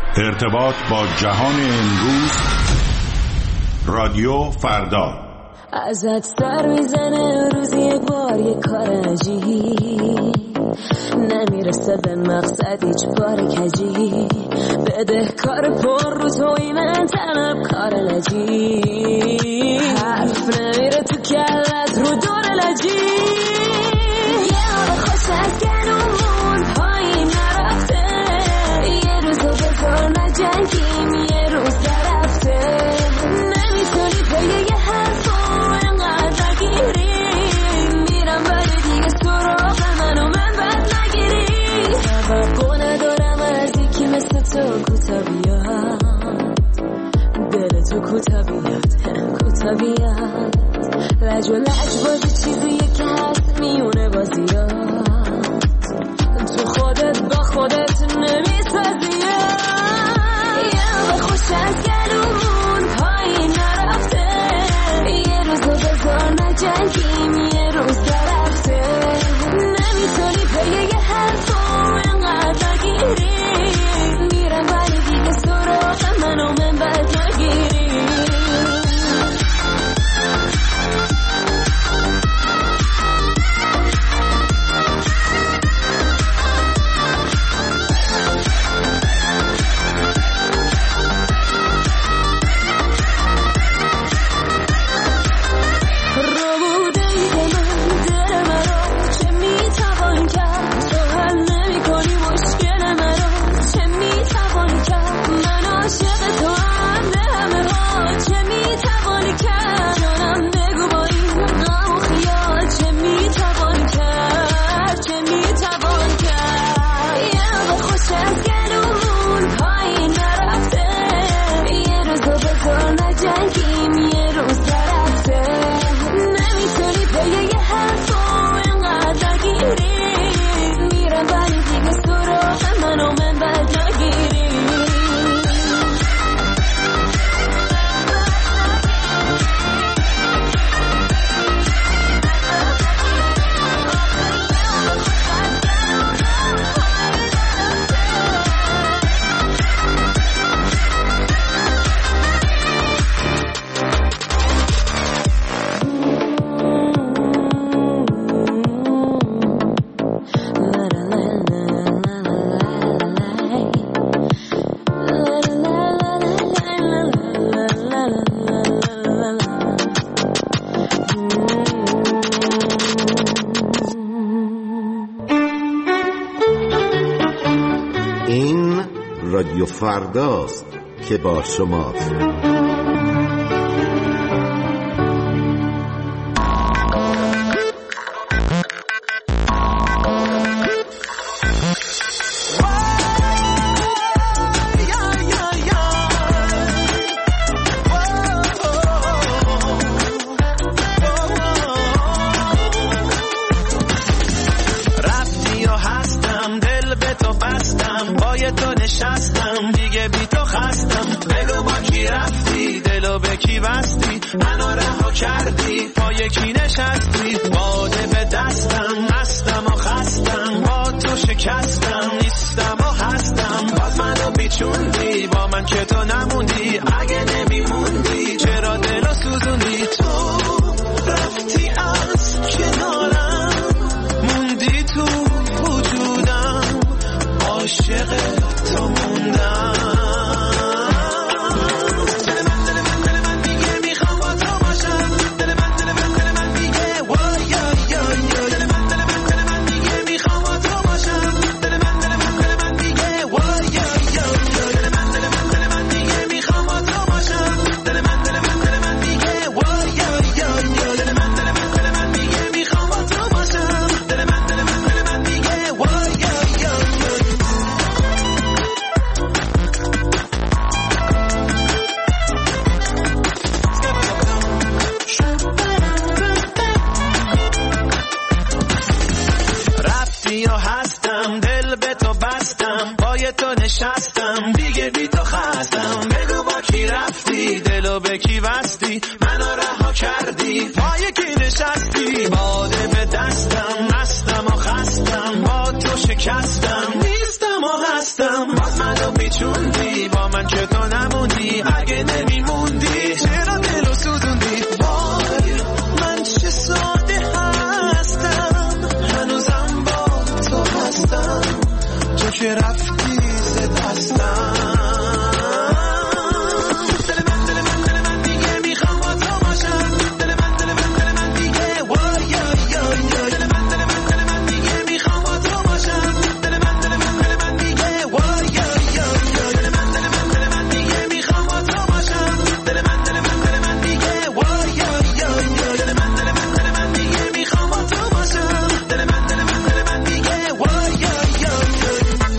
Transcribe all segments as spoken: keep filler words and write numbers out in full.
ارتباط با جهان امروز، رادیو فردا. ازت سر میزنه روزی یک بار یک کار عجیب، نمیرسه به مقصد هیچ بار کجی، بده کار پر رو توی من طلب کار نجیب، حرف نمیره تو کلت رو دور لجی، یه آب خوش از گلومون پایین نرفته، یه روزو بذار نجنگیم یه روز درفته، نمیتونی پیه یه حرفو انقدر نگیری، میرم ولی دیگه سراغ منو من بد نگیری، توقع ندارم از یکی مثل تو کوتا بیاد، دل تو کوتا بیاد کوتا بیاد، لج و لج بازی چیزیه که هست میونه بازیات، تو خودت با خودت نمیسازی، یه خوش از گلومون پایین نرفته، یه روزو بذار نجنگیم یه روز درفته، نمیتونی پیه یه حرفو انقدر نگیری، میرم ولی دیگه سراغ منو من بد نگیری. رادیو فرداست که با شماست. شکستم نیستم و هستم باز منو میچوندی رفتی ز دستم دل من دل من دل من دیگه میخوام با تو باشم دل من دل من دل من دیگه وای یا یا یا دل من دل من دل من دیگه میخوام با تو باشم دل من دل من دل من دیگه وای یا یا یا دل من دل من دل من دیگه میخوام با تو باشم دل من دل من دل من دیگه وای یا یا یا دل من دل من دل من دیگه میخوام با تو باشم دل من دل من دل من دیگه وای یا یا یا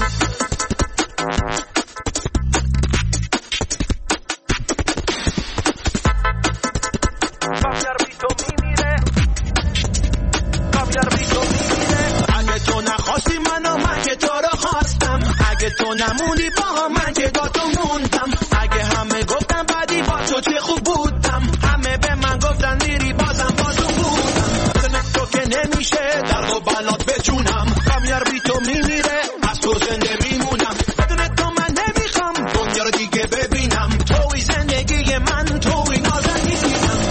کامیار بی تو میمیره کامیار بی تو میمیره اگه تو نخواستی منو من که تو رو خواستم اگه تو نموندی با هم من که با تو موندم اگه همه گفتن بعدی با تو چه خوب بودم همه به من گفتن میری بازم با تو بودم بدون تو که نمیشه درد و بلات به جونم کامیار بی تو میمیره از تو زنده میمونم بدون تو من نمیخوام دنیا رو دیگه ببینم توی زندگی من توی نازنینم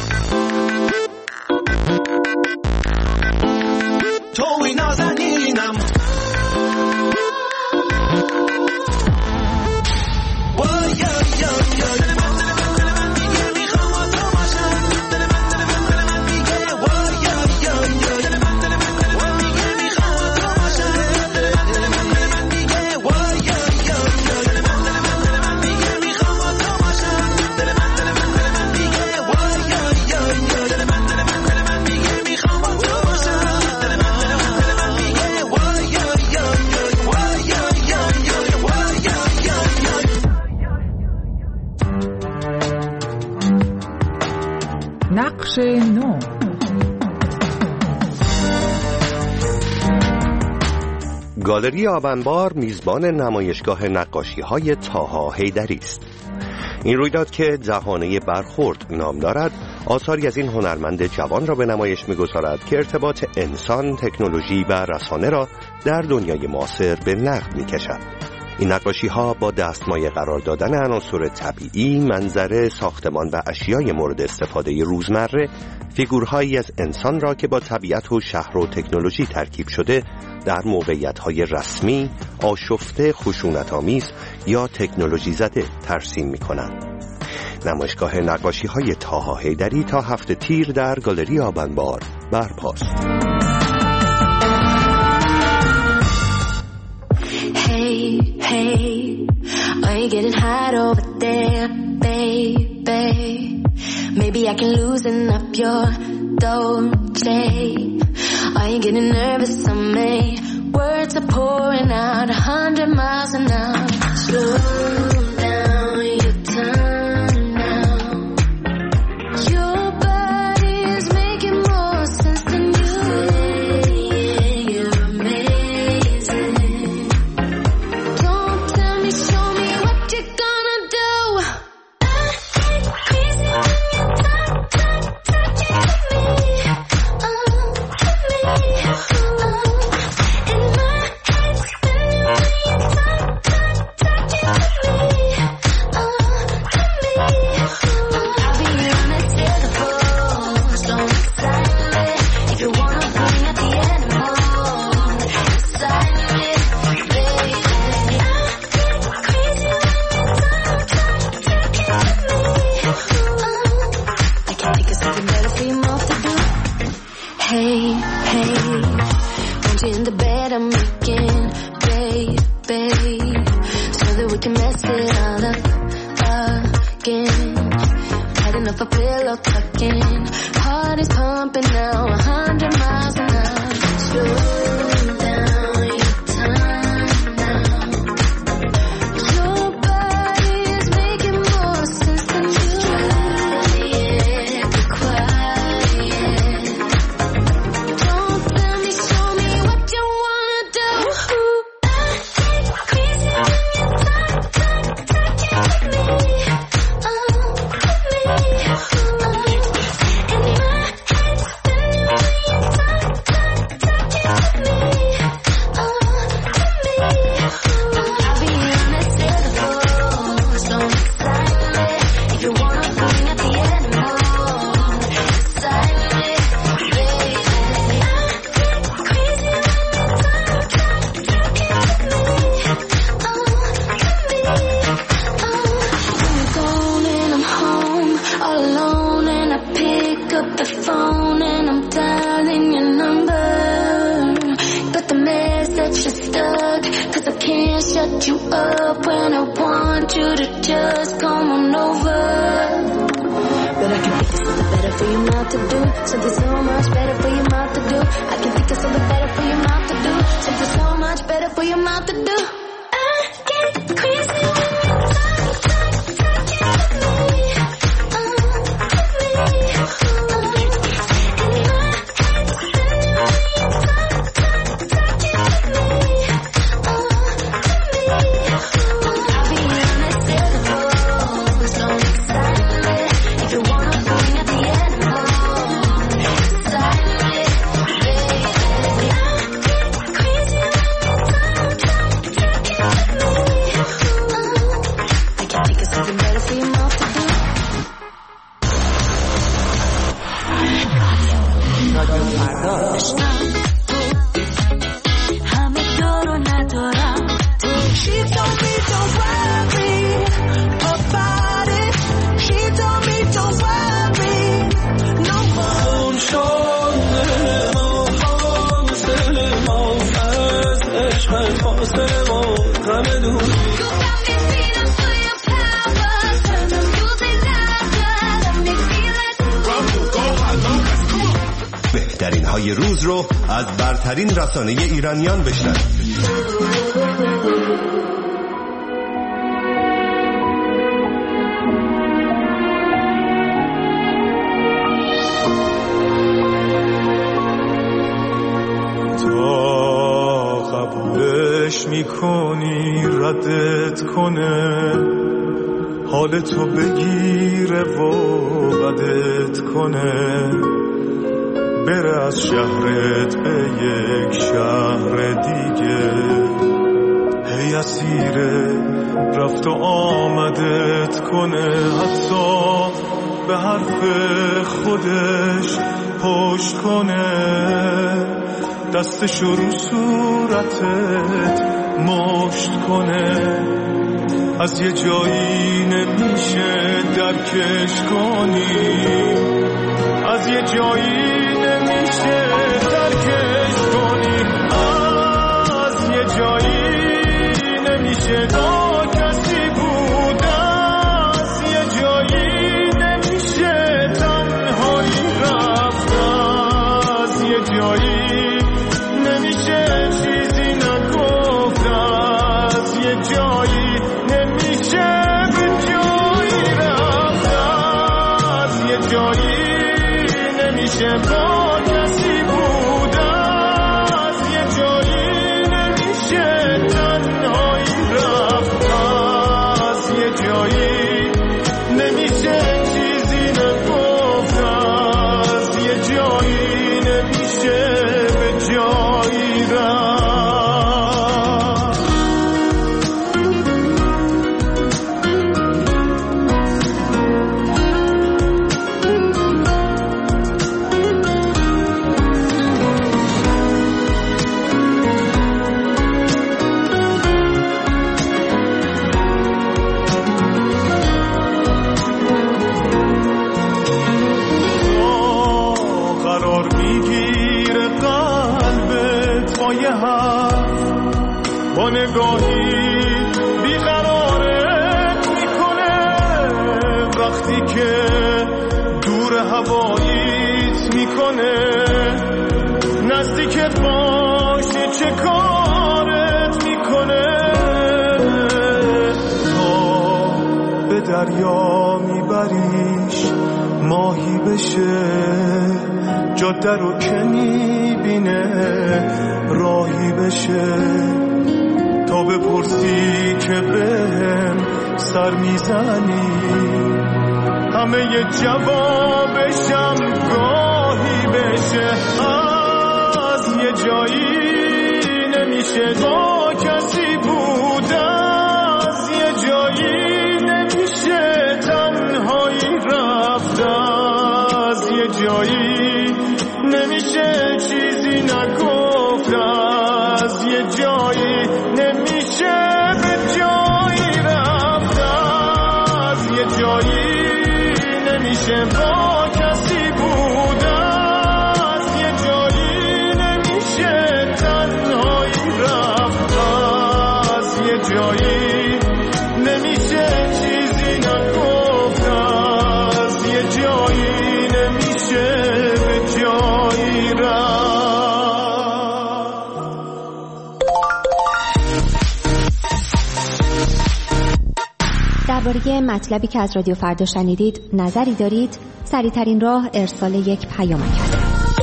توی نازنینم وای یا یا یا دل من دل من دل من دیگه میخوام با تو باشم دل من دل من دل من دیگه وای یا یا یا دل من دل من دل من دیگه میخوام با تو باشم دل من دل من دل من دیگه وای یا یا یا دل من دل من دل من دیگه میخوام با تو باشم دل من دل من دل من دیگه وای یا یا یا دل من دل من دل من دیگه میخوام با تو باشم دل من دل من دل من دیگه وای یا یا یا وای یا یا یا وای یا یا یا نقش نو. گالری آبنبار میزبان نمایشگاه نقاشی‌های طاها حیدری است. این رویداد که جهانه برخورد نام دارد، آثاری از این هنرمند جوان را به نمایش می‌گذارد که ارتباط انسان، تکنولوژی و رسانه را در دنیای معاصر به نقد می‌کشد. این نقاشی‌ها با دستمایه قرار دادن عناصر طبیعی، منظره، ساختمان و اشیای مورد استفاده روزمره، فیگورهایی از انسان را که با طبیعت و شهر و تکنولوژی ترکیب شده در موقعیت‌های رسمی، آشفته، خشونت‌آمیز یا تکنولوژی زده ترسیم می‌کنند. نمایشگاه نقاشی‌های طاها حیدری تا هفته تیر در گالری آبنبار برپاست. Hey, hey, are you getting hot over there, baby? Maybe I can loosen up your Dolce. Are you getting nervous on me? Words are pouring out a hundred miles an hour. Slow down your time now. Your body is making more sense than you. You're amazing. Don't tell me, show me what you're gonna do. I get crazy when you talk, talk, talking to me. Oh, to me. Oh, in my head spinning when you talk, talk, talking to me. Oh, to me. I'll be on the telephone, so excited. If you wanna bring out the animal, excited, baby. Crazy when you talk, talk, talking to me. Oh, I can't think of something better for you both to do. Hey, hey, want you in the bed I'm making, baby, so that we can mess it all up again. Had enough of pillow talking, heart is pumping now, a hundred miles an hour. Slow down your time now. Your body is making more sense than you. Quiet, be quiet. Don't tell me, show me what you wanna do. I get crazy when you talk, talk, talking to me. Oh, to me. Oh, in my head spinning when you talk. lift you up when I want you to just come on over. But I can think of something better for your mouth to do, something so much better for your mouth to do. I can think of something better for your mouth to do, something so much better for your mouth to do. I get crazy when you talk, talk, talk to me, uh, to me, uh, in my head. بهترین های روز رو از برترین رسانه ایرانیان بشنوید. تا قبولش میکنی ردت کنه، حال تو بگیره و بدت کنه، بره از شهرت به یک شهر دیگه، هی اسیره رفت و آمدت کنه، حتی به حرف خودش پشت کنه، دستشو رو صورتت مشت کنه، از یه جایی نمیشه درکش کنی، از یه جایی نمیشه درکش کنی، از یه جایی نمیشه با کسی بود، از یه جایی نمیشه تنهایی رفت، از یه جایی نمیشه چیزی نگفت، از یه جایی نمیشه به جایی رفت، از یه جایی نمیشه با کسی بود، از یه جایی نمیشه تنهایی رفت، از یه جایی نمیشه چیزی نگفت، از یه جایی نمیشه به جایی رفت. با نگاهی بیقرارت میکنه، وقتی که دور هواییت میکنه، نزدیکت باشه چه کارت میکنه، تا به دریا میبریش ماهی بشه، جاده رو که میبینه راهی بشه، تا بپرسی که بهم سر میزنی، همه ی جوابشم گاهی بشه، از یه جایی نمیشه با کسی بود، از یه جایی نمیشه تنهایی رفت، از یه جایی نمیشه چیزی نگفت، از یه جایی نمیشه به جایی رفت، از یه جایی نمیشه با کسی بود، از یه جایی نمیشه تنهایی رفت، از جایی نمیشه چیزی نگفت از یه جایی نمیشه به جایی رفت. درباره مطلبی که از رادیو فردا شنیدید نظری دارید؟ سریع‌ترین راه ارسال یک پیامک است.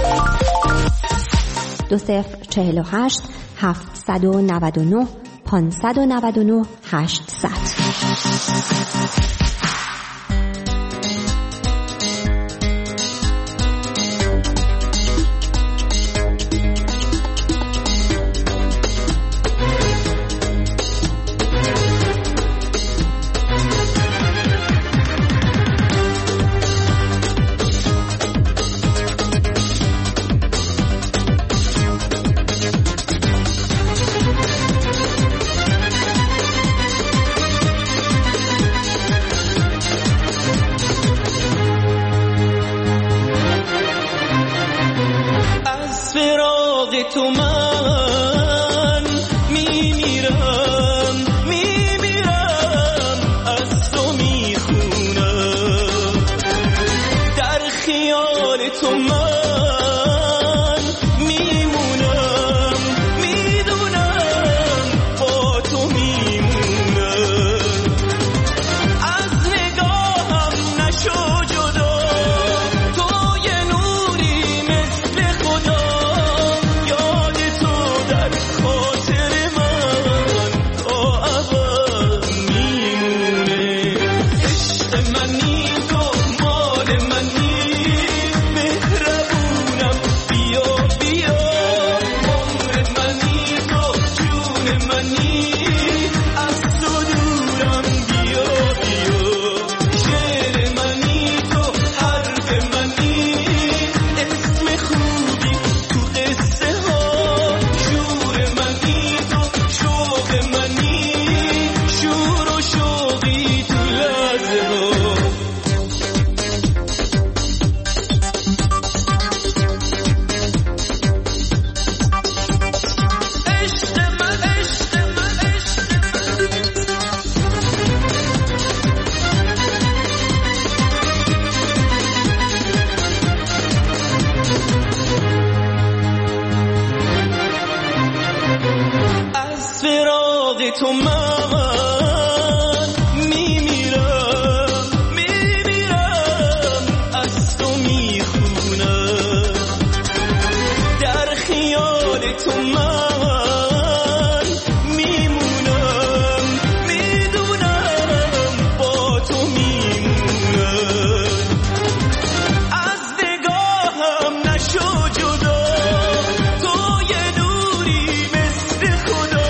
دو صفر چهل و هشت هفتصد و نود و نه پانصد و نود و نه هشتصد. تو من میمیرم میمیرم از تو میخونم در خیال تو من میمونم میدونم با تو میمونم از نگاهم نشو جدا تو یه نوری مثل خدا تو من میمیرم میمیرم از تو میخونم در خیال تو من میمونم میدونم با تو میمونم از نگاهم نشو جدا تو یه دوری مثل خدا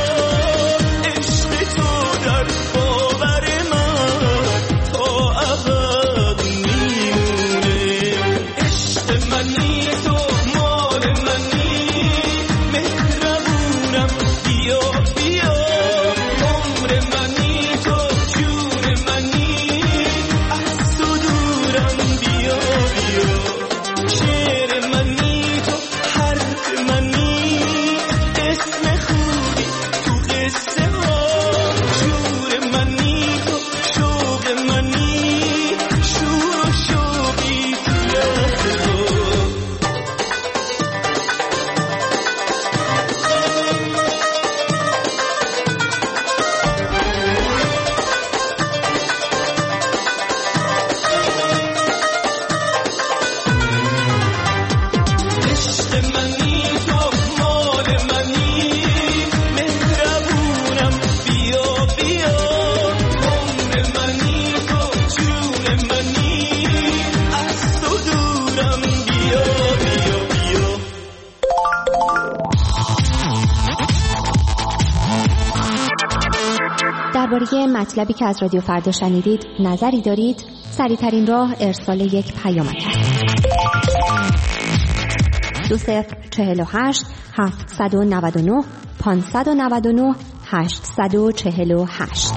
درباره مطلبی که از رادیو فردا شنیدید نظری دارید؟ سریع‌ترین راه ارسال یک پیامک است. دو صفر چهل و هشت هفتصد و نود و نه پانصد و نود و نه هشتصد و چهل و هشت.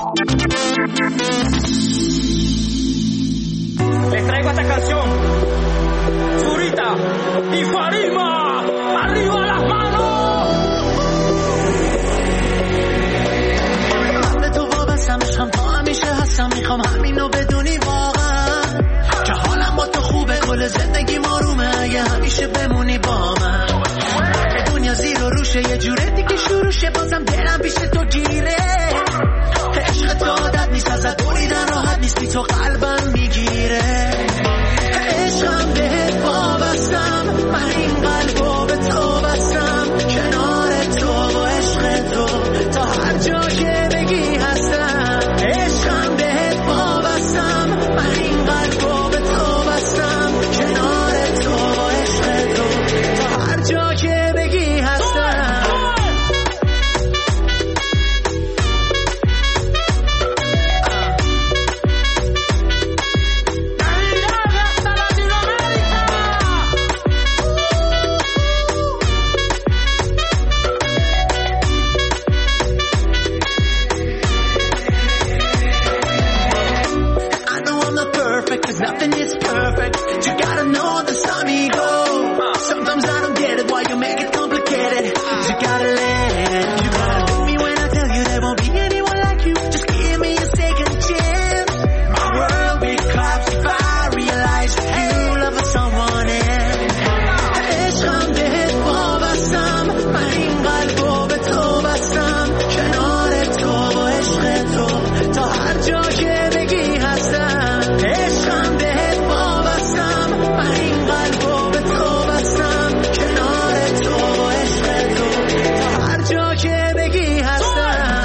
Les traigo esta canción. Zurita y Farima, arriba las manos. ازم میخوام همینو بدونی واقعا که حالم با تو خوبه، کل زندگی آرومه اگه همیشه بمونی با من. دنیا زیر و روشه یه جوره دیگه شروعشه، بازم دلم پیش تو گیره. عشق تو عادت نیست ازت بریدن راحت نیست، بی تو قلبم میگیره. عشقم بهت وابستم، من این قلبو به تو بستم، کنار تو و عشق تو تا هر جا که بگی هستم. عشقم بهت وابستم، من این قلبو به تو بستم، کنار تو و عشق تو تا هر جا که بگی هستم. Nothing is perfect, you gotta know there's some ego. Sometimes I don't get it, why you make it complicated. You gotta let it, you gotta do me when I tell you there won't be anyone like you. Just give me a second chance. My world will collapse if I realize you love someone else. عشقم بهت وابستم، من این قلبو به تو بستم، کنار تو و عشق تو تا هر جا که بگی هستم. عشقم بهت وابستم، من این قلبو به تو بستم، کنار تو و عشق تو تا هر جا که بگی هستم.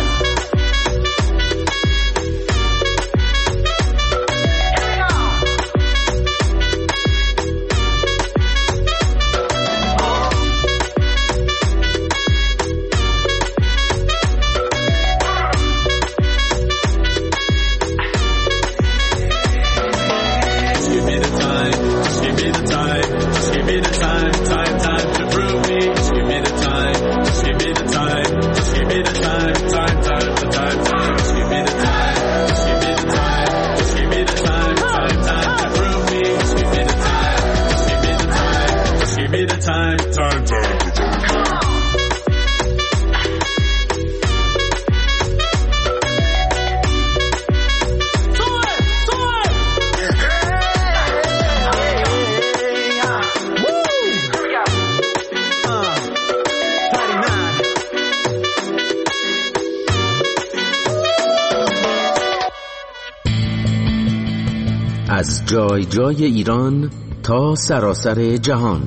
از جای جای ایران تا سراسر جهان،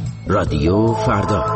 رادیو فردا.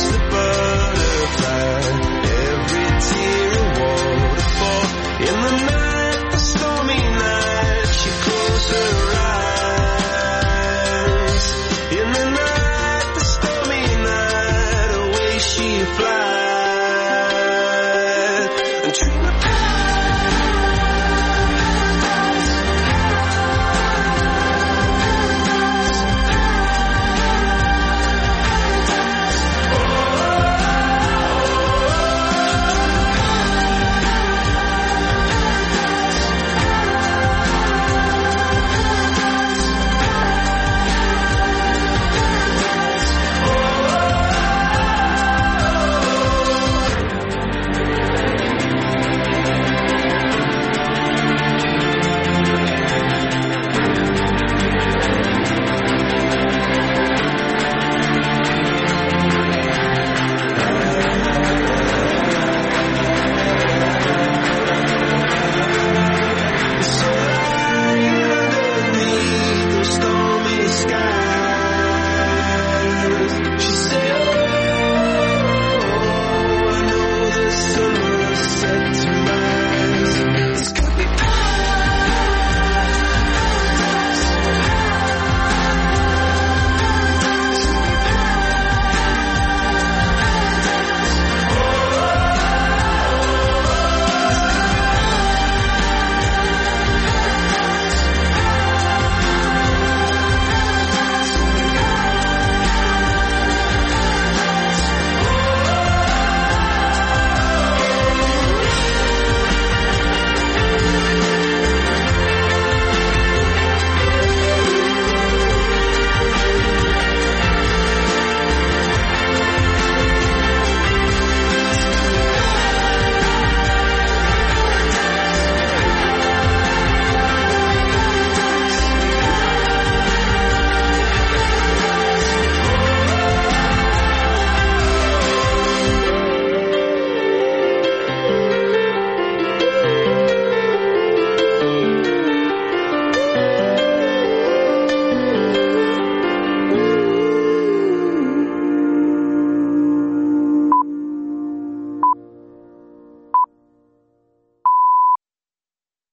In the night